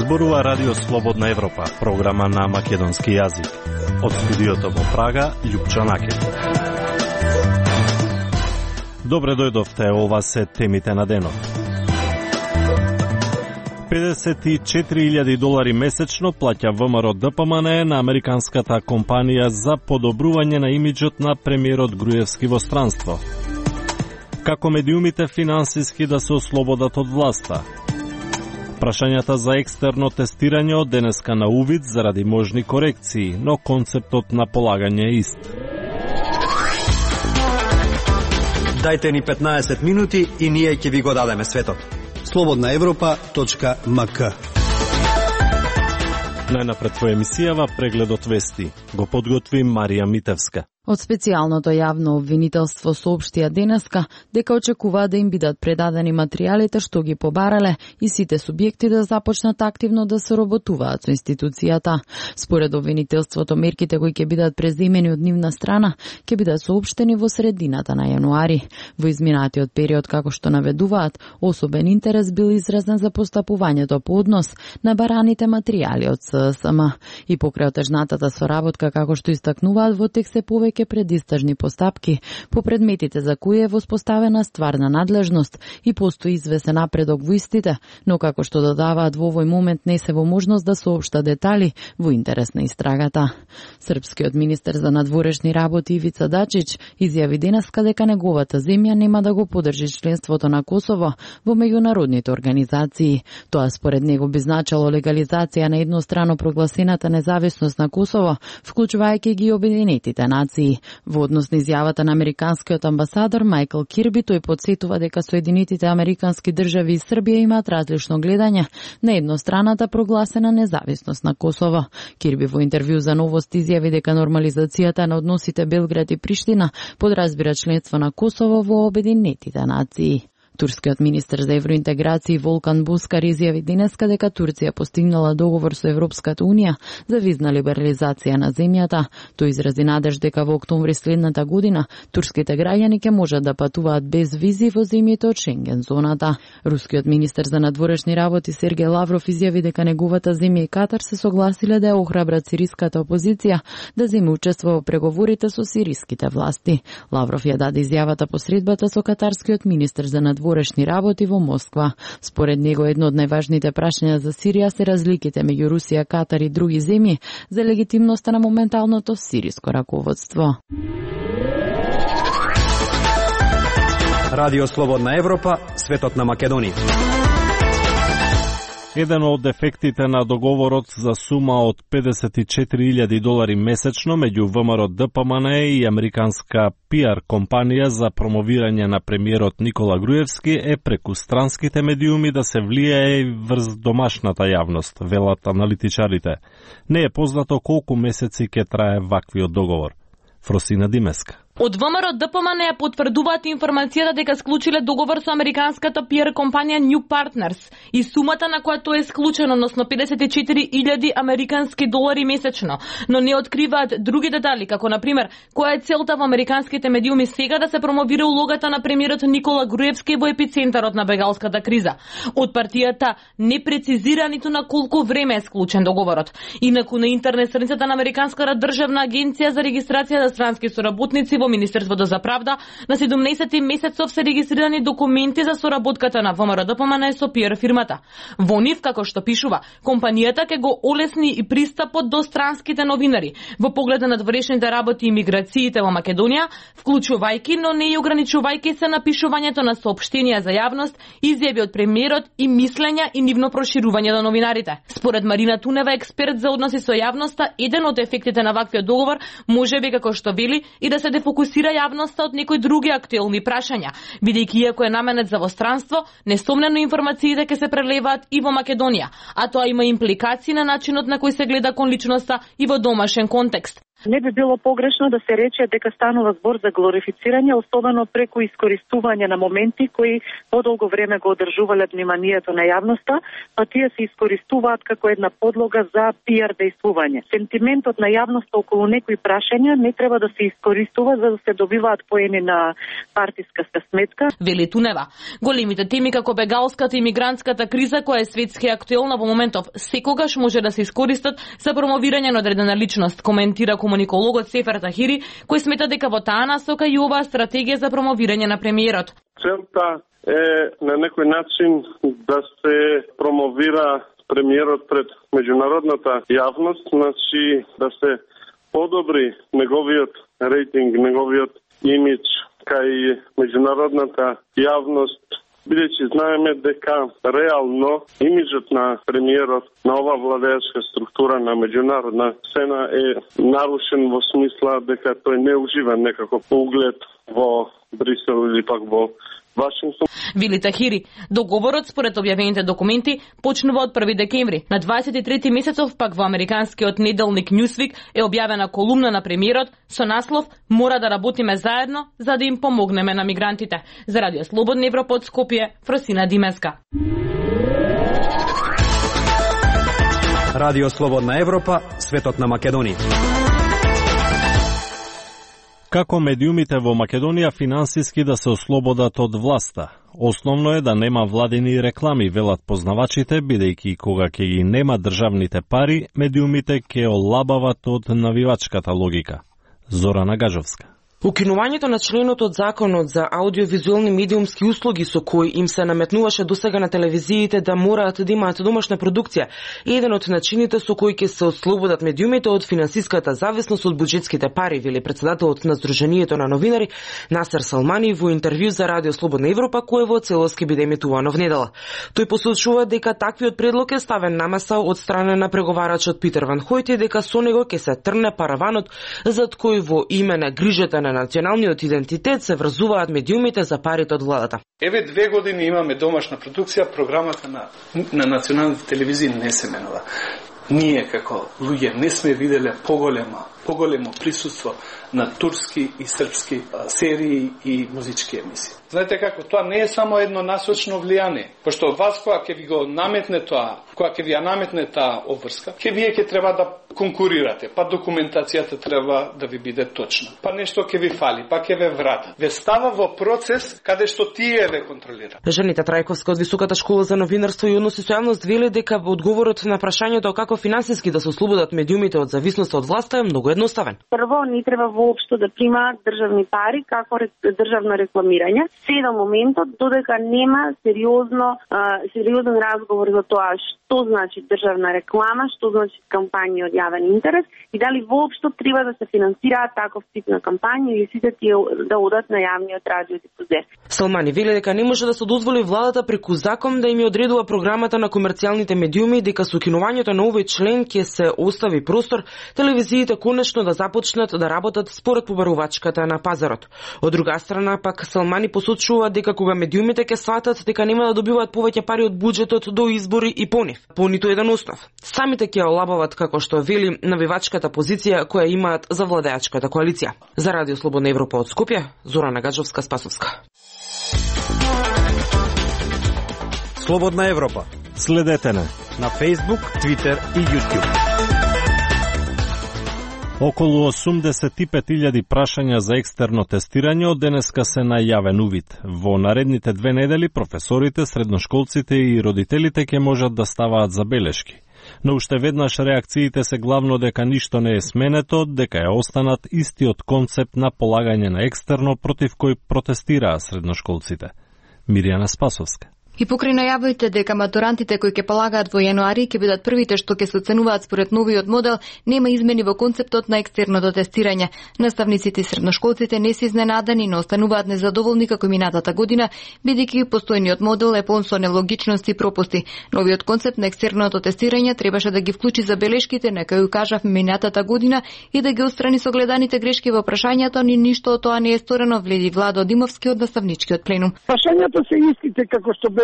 Зборува Радио Слободна Европа, програма на македонски јазик. Од студиото во Прага, Љупчо Наке. Добре дојдовте, ова се темите на денот. $54,000 месечно плаќа ВМРО ДПМН на американската компанија за подобрување на имиџот на премиерот Груевски во странство. Како медиумите финансиски да се ослободат од власта. Прашањата за екстерно тестирање од денеска на увид заради можни корекции, но концептот на полагање е ист. Дајте ни 15 минути и ние ќе ви го дадеме светот. slobodnaevropa.mk. Најнапред во емисијава прегледот вести. Го подготви Марија Митевска. Од специјалното јавно обвинителство соопштија денеска дека очекуваат да им бидат предадени материјалите што ги побарале и сите субјекти да започнат активно да се работуваат со институцијата. Според обвинителството, мерките кои ќе бидат преземени од нивна страна ќе бидат соопштени во средината на јануари. Во изминатиот период, како што наведуваат, особен интерес бил изразен за постапувањето по однос на бараните материјали од ССМ. И покрај отежнатата соработка, како што истакнуваат во текст, се повеќе предистажни постапки по предметите за кои е воспоставена стварна надлежност и постои извесен напредок во истите, но како што додаваат во овој момент не се во можност да соопшта детали во интерес на истрагата. Српскиот министер за надворешни работи Ивица Дачич изјави денеска дека неговата земја нема да го поддржи членството на Косово во меѓународните организации. Тоа според него би значило легализација на еднострано прогласената независност на Косово, вклучувајќи ги Обединетите нации. Во однос на изјавата на американскиот амбасадор Майкл Кирби, тој подсетува дека Соединетите американски држави и Србија имаат различно гледање на едностраната прогласена независност на Косово. Кирби во интервју за Новост изјави дека нормализацијата на односите Белград и Приштина подразбира членство на Косово во Обединетите нации. Турскиот министер за евроинтеграција Волкан Бускар изјави денеска дека Турција постигнала договор со Европската унија за визна либерализација на земјата. Тој изрази надеж дека во октомври следната година турските граѓани ќе можат да патуваат без визи во земјите од Шенген зоната. Рускиот министер за надворешни работи Сергеј Лавров изјави дека неговата земја и Катар се согласиле да ја охрабрат сириската опозиција да земе учество во преговорите со сириските власти. Лавров ја даде изјавата по средбата со катарскиот министер за надворешни работи во Москва. Според него, едно од најважните прашања за Сирија се разликите меѓу Русија, Катар и други земји за легитимноста на моменталното сириско раководство. Радио Слободна Европа, светот на Македонија. Еден од ефектите на договорот за сума од $54,000 месечно меѓу ВМРО ДПМН и американска PR компанија за промовирање на премиерот Никола Груевски е преку странските медиуми да се влијае врз домашната јавност, велат аналитичарите. Не е познато колку месеци ќе трае ваквиот договор. Фросина Димеска. Од ВМРО ДПМН ја потврдуваат информацијата дека склучиле договор со американската PR компанија New Partners и сумата на која тоа е склучено, односно $54,000 американски долари месечно, но не откриваат други детали, како на пример која е целта во американските медиуми сега да се промовира улогата на премиерот Никола Груевски во епицентарот на бегалската криза. Од партијата не прецизира ниту на колку време е склучен договорот. Инаку на интернет страницата на Американската државна агенција за регистрација за странски соработници во Министерството за правда на 17 месецов се регистрирани документи за соработката на ВМРО ДПМН со PR фирмата. Во нив, како што пишува, компанијата ќе го олесни и пристапот до странските новинари во поглед на надворешните работи и миграциите во Македонија, вклучувајќи, но не и ограничувајќи се на пишувањето на соопштенија за јавност, изјави од премиерот и мислења и нивно проширување до новинарите. Според Марина Тунева, експерт за односи со јавноста, еден од ефектите на ваквиот договор можеби, како што вели, и да се дефокусира јавноста од некои други актуелни прашања, бидејќи иако е наменет за востранство, несомнено информациите ќе се прелеваат и во Македонија, а тоа има импликации на начинот на кој се гледа кон личноста и во домашен контекст. Не би било погрешно да се рече дека станува збор за глорифицирање, особено преку искористување на моменти кои подолго време го одржувале вниманието на јавноста, па тие се искористуваат како една подлога за пиар дејствување. Сентиментот на јавноста околу некои прашања не треба да се искористува за да се добиваат поени на партиската сметка. Вели Тунева, големите теми како бегалската и мигрантската криза, која е светски актуелна во моментов, секогаш може да се искористат за промовирање на одредена личност, коментира комуникологот Сефер Тахири, кој смета дека во таа насока и оваа стратегија за промовирање на премиерот. Целта е на некој начин да се промовира премиерот пред меѓународната јавност, значи да се подобри неговиот рейтинг, неговиот имидж кај меѓународната јавност, бидејќи знаеме дека реално имиджот на премиерот на ова владеачка структура на меѓународна сцена е нарушен во смисла дека тој не ужива некако углед во Брисел или пак во Вашингтон. Вили Тахири, договорот според објавените документи почнува од 1 декември. На 23 месецов пак во американскиот неделник Newsweek е објавена колумна на премиерот со наслов "Мора да работиме заедно за да им помогнеме на мигрантите". За Радио Слободна Европа од Скопје, Фросина Димеска. Радио Слободна Европа, светот на Македонија. Како медиумите во Македонија финансиски да се ослободат од власта? Основно е да нема владини реклами, велат познавачите, бидејќи кога ќе ги нема државните пари, медиумите ќе олабават од навивачката логика. Зорана Гажовска. Укинувањето на членот од законот за аудиовизуелни медиумски услуги со кој им се наметнуваше досега на телевизиите да мораат да имаат домашна продукција е еден од начините со кој ќе се ослободат медиумите од финансиската зависност од буџетските пари, вели председателот на Сдруженијето на новинари Насер Салмани во интервју за Радио Слободна Европа, кое во целост ќе биде емитувано внедела. Тој посочува дека таквиот предлог е ставен на маса од страна на преговарачот Питер Ван Хојт и дека со него ќе се трне параванот зад кој во име на грижата на националниот идентитет се врзуваат медиумите за парите од владата. Еве 2 години имаме домашна продукција, програмата на националните телевизии не се менува. Ние како луѓе не сме виделе поголемо присуство на турски и српски серии и музички емисии. Знаете како, тоа не е само едно насочно влијание, пошто вас кога ќе ви го наметне тоа, кога ќе ви ја наметне таа обврска, вие ќе треба да конкурирате, па документацијата треба да ви биде точна, па нешто ќе ви фали, па ќе ве врата. Ве става во процес каде што тие ве контролира. Жанита Трајковска од Високата школа за новинарство и односи со јавност вели дека одговорот на прашањето како финансиски да се ослободат медиумите од зависност од власта е многу едноставен. Прво, не треба воопшто да примаат државни пари како државно рекламирање. Се до моментот додека нема сериозен разговор за тоа што значи државна реклама, што значи кампањи од јавен интерес и дали воопшто треба да се финансираат таков тип на кампањи или сите тие да одат на јавниот радиодифузер. Салмани вели дека не може да се дозволи владата преку закон да им одредува програмата на комерцијалните медиуми и дека со укинувањето на овој член ќе се остави простор телевизиите конечно да започнат да работат според побарувачката на пазарот. Од друга страна пак Салмани посочува дека кога медиумите ќе сватат дека нема да добиваат повеќе пари од буџетот до избори и по ниту еден основ. Самите ќе олабават како што вели навивачката позиција која имаат за владеачката коалиција. За Радио Слободна Европа од Скопје, Зорана Гаджовска Спасовска. Слободна Европа. Следете на Facebook, Twitter и YouTube. Околу 85.000 прашања за екстерно тестирање од денеска се на јавен увид. Во наредните 2 недели професорите, средношколците и родителите ќе можат да ставаат забелешки. Но уште веднаш реакциите се главно дека ништо не е сменето, дека е останат истиот концепт на полагање на екстерно против кој протестираа средношколците. Миријана Спасовска. И покрај најавите дека матурантите кои ќе полагаат во јануари ќе бидат првите што ќе се оценуваат според новиот модел, нема измени во концептот на екстерното тестирање. Наставниците и средношколците не се изненадани, но остануваат незадоволни како минатата година, бидејќи постојниот модел е полн со нелогичности и пропусти. Новиот концепт на екстерното тестирање требаше да ги вклучи забелешките на кои кажав минатата година и да ги отстрани согледаните грешки во прашањето, ни ништо од тоа не е сторено, вледи Владо Димовски од наставничкиот пленум. Прашањата се истите како што беа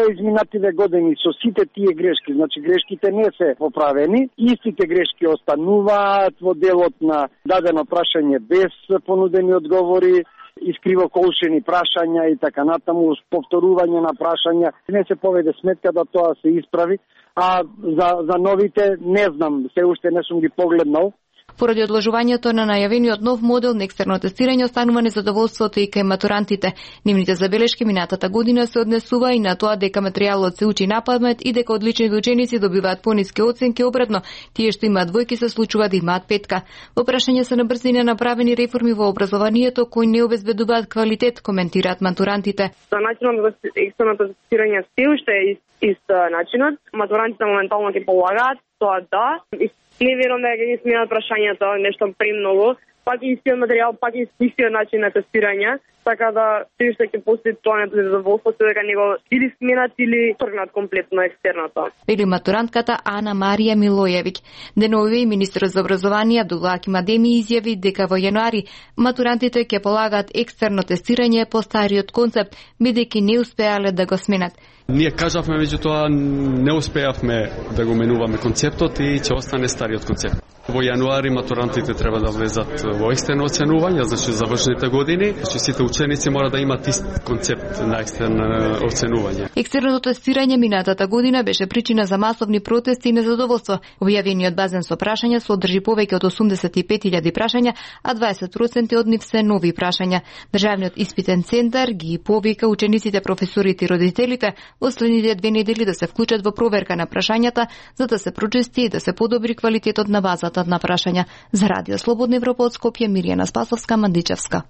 изминативе години со сите тие грешки, значи грешките не се поправени, истите грешки остануваат во делот на дадено прашање без понудени одговори, искривоколшени прашања и така натаму, повторување на прашања. Не се поведе сметка да тоа се исправи, а за новите не знам, се уште не сум ги погледнал. Поради одложувањето на најавениот нов модел на екстерно тестирање останува незадоволството и кај матурантите. Нивните забелешки минатата година се однесува и на тоа дека материјалот се учи напамет и дека одличните ученици добиваат пониски оценки, обратно, тие што имаат двојки се случува да имаат петка. Во прашање се на брзина направени реформи во образованието кои не обезбедуваат квалитет, коментираат матурантите. За начинот за екстерното тестирање се уште е ист начинот. Матурантите моментално ќе полагаат, тоа да. Не верувам дека ги сменат прашањата нешто премногу, пак и истиот материјал, пак и истиот начин на тестирање, така да се уште ќе постои тоа незадоволство дека него или сменат или тргнат комплетно екстерното. Вели матурантката Ана Марија Милојевиќ. Деновиве министерот за образование Абдулла Аким Адеми изјави дека во јануари матурантите ќе полагаат екстерно тестирање по стариот концепт, бидејќи не успеале да го сменат. Ние кажавме, меѓутоа не успеавме да го менуваме концептот и ќе остане стариот концепт. Во јануари матурантите треба да влезат во екстерно оценување, значи завршните години, значи сите ученици мора да имаат ист концепт на екстерно оценување. Екстерното тестирање минатата година беше причина за масовни протести и незадоволство. Објавениот базен со прашања содржи повеќе од 85.000 прашања, а 20% од нив се нови прашања. Државниот испитен центар ги повика учениците, професорите и родителите во следните 2 недели да се вклучат во проверка на прашањата, за да се прочисти и да се подобри квалитетот на базата на прашања. За Радио Слободна Европа од Скопје, Миријана Спасовска, Мандичевска.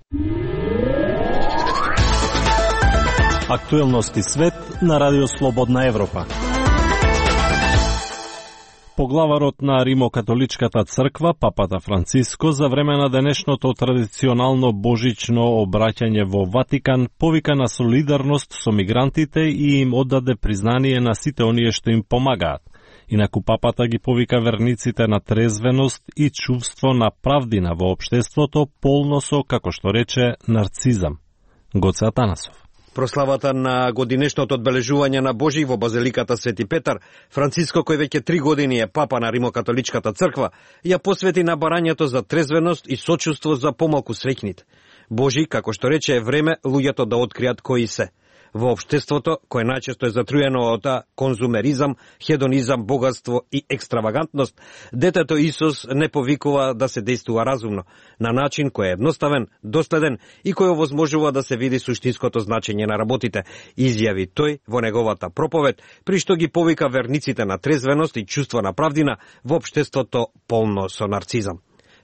Актуелности свет на Радио Слободна Европа. Поглаварот на Римокатоличката црква, папата Франциско, за време на денешното традиционално божично обраќање во Ватикан, повика на солидарност со мигрантите и им оддаде признание на сите оние што им помагаат. Инаку папата ги повика верниците на трезвеност и чувство на правдина во општеството, полно со, како што рече, нарцизам. Гоце Атанасов. Прославата на годинешното одбележување на Божи во базиликата Свети Петар, Франциско, кој веќе 3 години е папа на Римокатоличката црква, ја посвети на барањето за трезвеност и сочувство за помалку свеќните. Божи, како што рече, е време луѓето да откријат кои се. Во општеството, кое најчесто е затруено од конзумеризам, хедонизам, богатство и екстравагантност, детето Исус не повикува да се действува разумно, на начин кој е едноставен, доследен и кој овозможува да се види суштинското значење на работите, изјави тој во неговата проповед, при што ги повика верниците на трезвеност и чувство на правдина во општеството полно со нарцизам.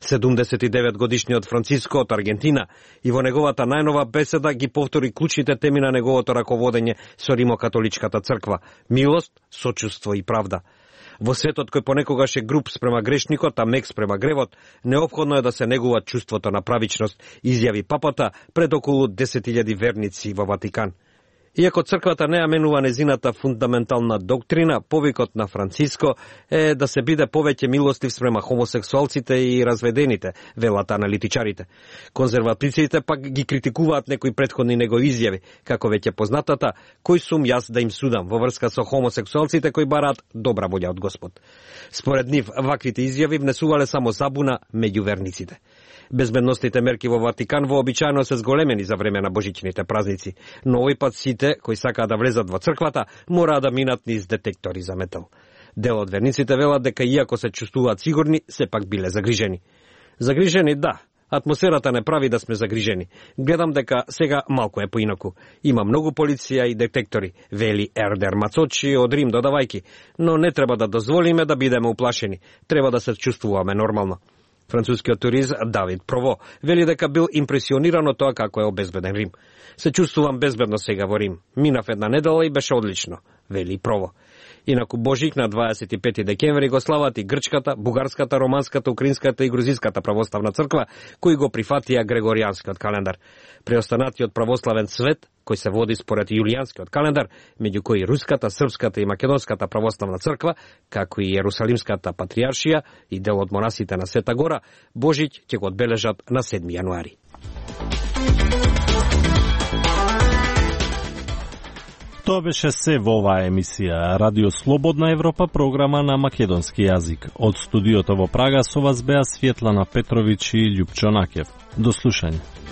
79 годишниот Франциско од Аргентина и во неговата најнова беседа ги повтори клучните теми на неговото раководење со Римокатоличката црква – милост, сочувство и правда. Во светот кој понекогаш е груб спрема грешникот, а мек спрема гревот, неопходно е да се негува чувството на правичност, изјави папата пред околу 10.000 верници во Ватикан. Иако црквата не ја менува незината фундаментална доктрина, повикот на Франциско е да се биде повеќе милостив спрема хомосексуалците и разведените, велат аналитичарите. Конзервативците пак ги критикуваат некои претходни негови изјави, како веќе познатата, кој сум јас да им судам во врска со хомосексуалците кои бараат добра волја од Господ. Според нив, ваквите изјави внесувале само забуна меѓу верниците. Безбедностните мерки во Ватикан вообичаено се зголемени за време на божичните празници, но овој пат сите кои сакаат да влезат во црквата мора да минат низ детектори за метал. Дел од верниците велат дека иако се чувствуваат сигурни, сепак биле загрижени. Загрижени, да. Атмосферата не прави да сме загрижени. Гледам дека сега малку е поинаку. Има многу полиција и детектори, вели Ердер Мацочи од Рим додавајки, но не треба да дозволиме да бидеме уплашени. Треба да се чувствуваме нормално. Францускиот турист Давид Прово вели дека бил импресиониран од тоа како е обезбеден Рим. Се чувствувам безбедно сега во Рим. Минав една недела и беше одлично, вели Прово. Инаку Божик на 25 декември го слават и грчката, бугарската, романската, украинската и грузинската православна црква, кои го прифатија Грегоријанскиот календар. Преостанатиот православен свет, кој се води според Јулијанскиот календар, меѓу кои руската, српската и македонската православна црква, како и Јерусалимската патријаршија и дел од монасите на Света Гора, Божич ќе го одбележат на 7 јануари. Тоа беше се во оваа емисија Радио Слободна Европа, програма на македонски јазик. Од студиото во Прага со вас беа Светлана Петровиќ и Љупчо Накев. До слушање.